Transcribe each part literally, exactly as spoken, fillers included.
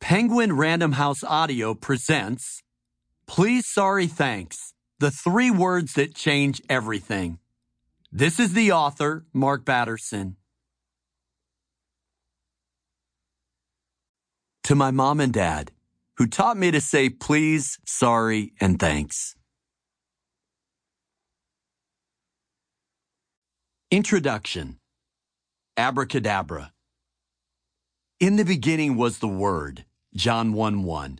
Penguin Random House Audio presents Please, Sorry, Thanks, the three words that change everything. This is the author, Mark Batterson. To my mom and dad, who taught me to say please, sorry, and thanks. Introduction. Abracadabra. In the beginning was the Word, John one one.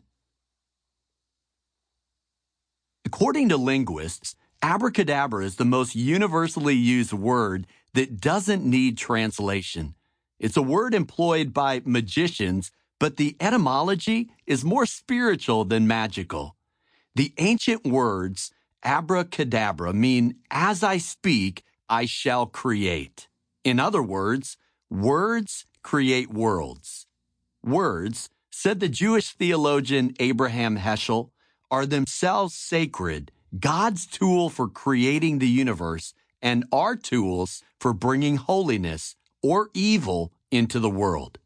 According to linguists, abracadabra is the most universally used word that doesn't need translation. It's a word employed by magicians, but the etymology is more spiritual than magical. The ancient words abracadabra mean, as I speak, I shall create. In other words, words create worlds. Words, said the Jewish theologian Abraham Heschel, are themselves sacred, God's tool for creating the universe, and our tools for bringing holiness or evil into the world.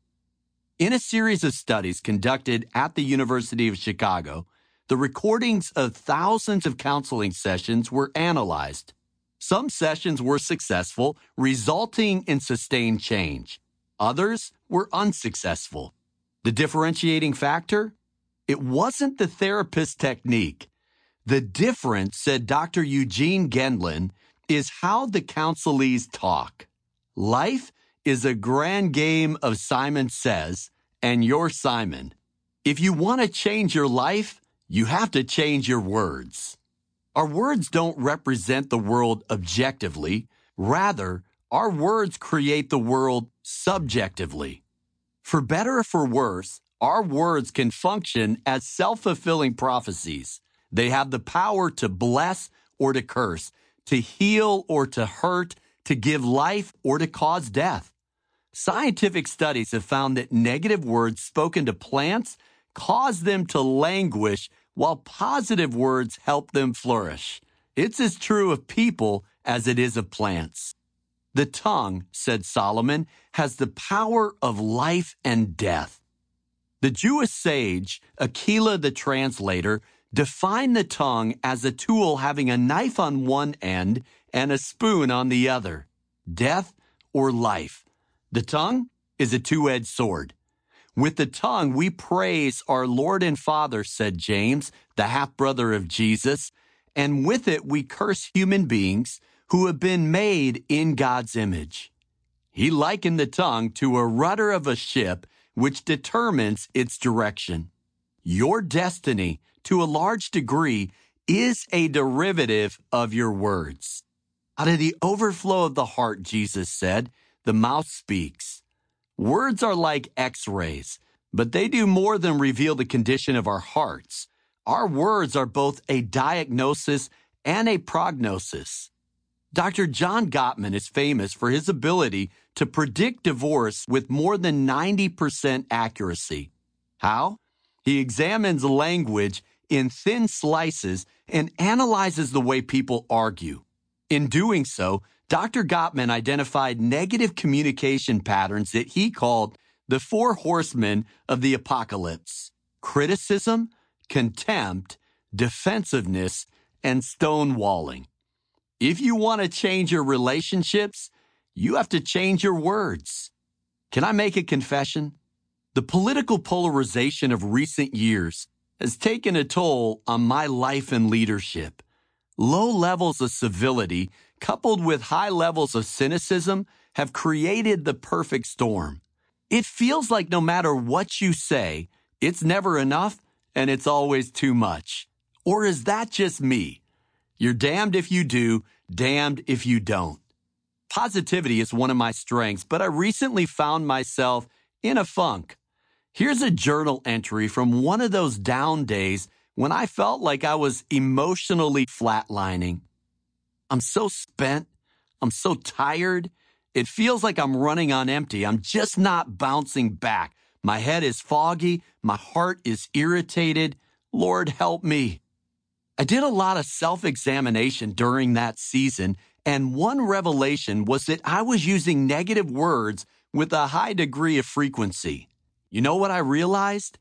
In a series of studies conducted at the University of Chicago, the recordings of thousands of counseling sessions were analyzed. Some sessions were successful, resulting in sustained change. Others were unsuccessful. The differentiating factor? It wasn't the therapist's technique. The difference, said Doctor Eugene Gendlin, is how the counselees talk. Life is a grand game of Simon Says, and you're Simon. If you want to change your life, you have to change your words. Our words don't represent the world objectively. Rather, our words create the world subjectively. For better or for worse, our words can function as self-fulfilling prophecies. They have the power to bless or to curse, to heal or to hurt, to give life or to cause death. Scientific studies have found that negative words spoken to plants cause them to languish, while positive words help them flourish. It's as true of people as it is of plants. The tongue, said Solomon, has the power of life and death. The Jewish sage, Aquila the translator, defined the tongue as a tool having a knife on one end and a spoon on the other. Death or life. The tongue is a two-edged sword. With the tongue, we praise our Lord and Father, said James, the half-brother of Jesus, and with it we curse human beings who have been made in God's image. He likened the tongue to a rudder of a ship which determines its direction. Your destiny, to a large degree, is a derivative of your words. Out of the overflow of the heart, Jesus said, the mouth speaks. Words are like x-rays, but they do more than reveal the condition of our hearts. Our words are both a diagnosis and a prognosis. Doctor John Gottman is famous for his ability to predict divorce with more than ninety percent accuracy. How? He examines language in thin slices and analyzes the way people argue. In doing so, Doctor Gottman identified negative communication patterns that he called the four horsemen of the apocalypse: criticism, contempt, defensiveness, and stonewalling. If you want to change your relationships, you have to change your words. Can I make a confession? The political polarization of recent years has taken a toll on my life and leadership. Low levels of civility, coupled with high levels of cynicism, have created the perfect storm. It feels like no matter what you say, it's never enough and it's always too much. Or is that just me? You're damned if you do, damned if you don't. Positivity is one of my strengths, but I recently found myself in a funk. Here's a journal entry from one of those down days when I felt like I was emotionally flatlining. I'm so spent. I'm so tired. It feels like I'm running on empty. I'm just not bouncing back. My head is foggy. My heart is irritated. Lord, help me. I did a lot of self-examination during that season, and one revelation was that I was using negative words with a high degree of frequency. You know what I realized?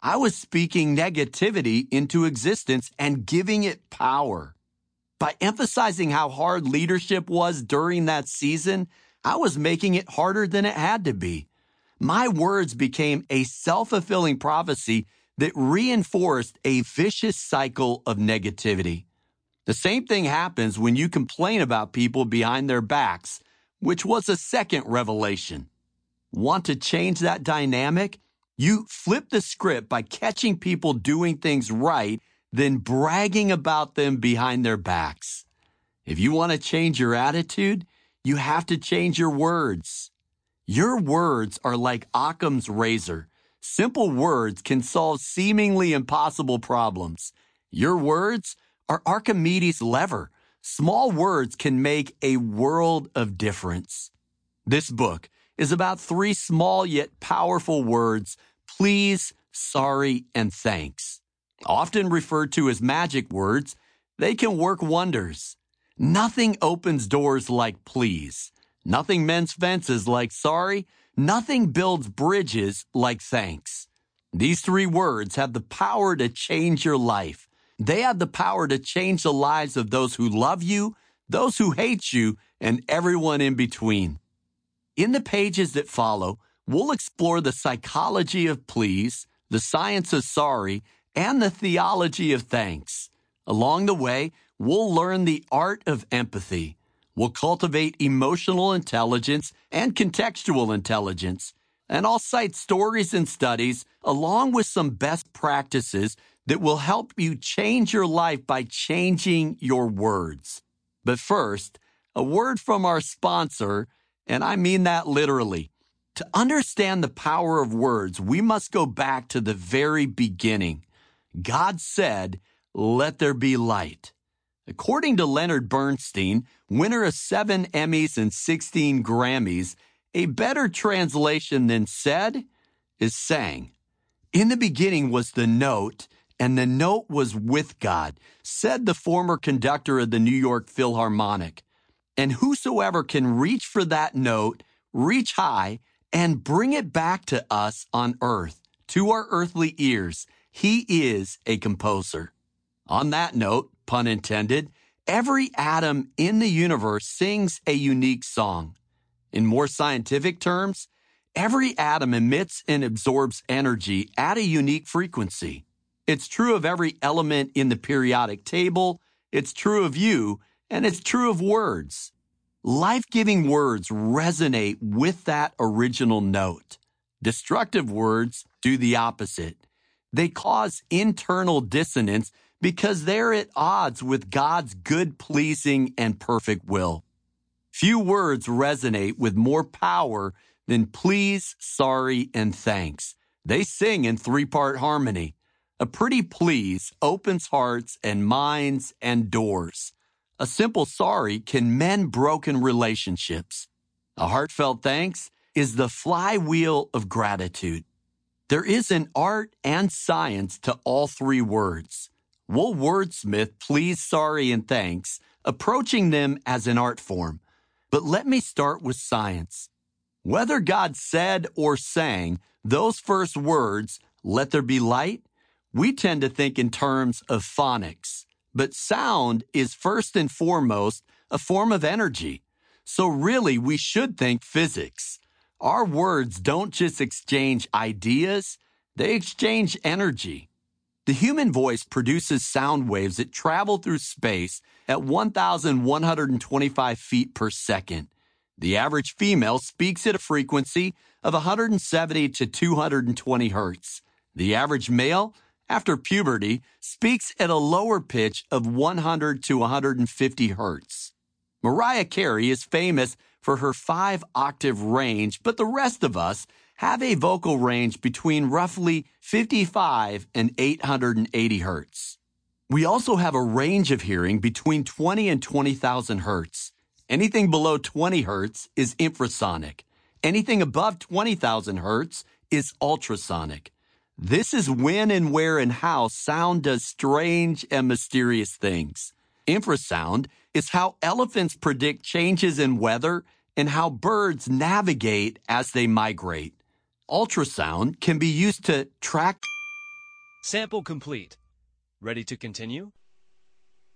I was speaking negativity into existence and giving it power. By emphasizing how hard leadership was during that season, I was making it harder than it had to be. My words became a self-fulfilling prophecy that reinforced a vicious cycle of negativity. The same thing happens when you complain about people behind their backs, which was a second revelation. Want to change that dynamic? You flip the script by catching people doing things right, then bragging about them behind their backs. If you want to change your attitude, you have to change your words. Your words are like Occam's razor. Simple words can solve seemingly impossible problems. Your words are Archimedes' lever. Small words can make a world of difference. This book is about three small yet powerful words: please, sorry, and thanks. Often referred to as magic words, they can work wonders. Nothing opens doors like please. Nothing mends fences like sorry. Nothing builds bridges like thanks. These three words have the power to change your life. They have the power to change the lives of those who love you, those who hate you, and everyone in between. In the pages that follow, we'll explore the psychology of please, the science of sorry, and the theology of thanks. Along the way, we'll learn the art of empathy. We'll cultivate emotional intelligence and contextual intelligence. And I'll cite stories and studies along with some best practices that will help you change your life by changing your words. But first, a word from our sponsor, and I mean that literally. To understand the power of words, we must go back to the very beginning. God said, "Let there be light." According to Leonard Bernstein, winner of seven Emmys and sixteen Grammys, a better translation than said is sang. In the beginning was the note, and the note was with God, said the former conductor of the New York Philharmonic. And whosoever can reach for that note, reach high, and bring it back to us on earth, to our earthly ears, he is a composer. On that note, pun intended, every atom in the universe sings a unique song. In more scientific terms, every atom emits and absorbs energy at a unique frequency. It's true of every element in the periodic table, it's true of you, and it's true of words. Life-giving words resonate with that original note. Destructive words do the opposite. They cause internal dissonance because they're at odds with God's good, pleasing, and perfect will. Few words resonate with more power than please, sorry, and thanks. They sing in three-part harmony. A pretty please opens hearts and minds and doors. A simple sorry can mend broken relationships. A heartfelt thanks is the flywheel of gratitude. There is an art and science to all three words. We'll wordsmith please, sorry, and thanks, approaching them as an art form. But let me start with science. Whether God said or sang those first words, let there be light, we tend to think in terms of phonics. But sound is first and foremost a form of energy. So really, we should think physics. Our words don't just exchange ideas, they exchange energy. The human voice produces sound waves that travel through space at one thousand one hundred twenty-five feet per second. The average female speaks at a frequency of one hundred seventy to two hundred twenty hertz. The average male, after puberty, speaks at a lower pitch of one hundred to one hundred fifty hertz. Mariah Carey is famous for her five-octave range, but the rest of us have a vocal range between roughly fifty-five and eight hundred eighty hertz. We also have a range of hearing between twenty and twenty thousand hertz. Anything below twenty hertz is infrasonic. Anything above twenty thousand hertz is ultrasonic. This is when and where and how sound does strange and mysterious things. Infrasound is how elephants predict changes in weather and how birds navigate as they migrate. Ultrasound can be used to track Sample complete. Ready to continue?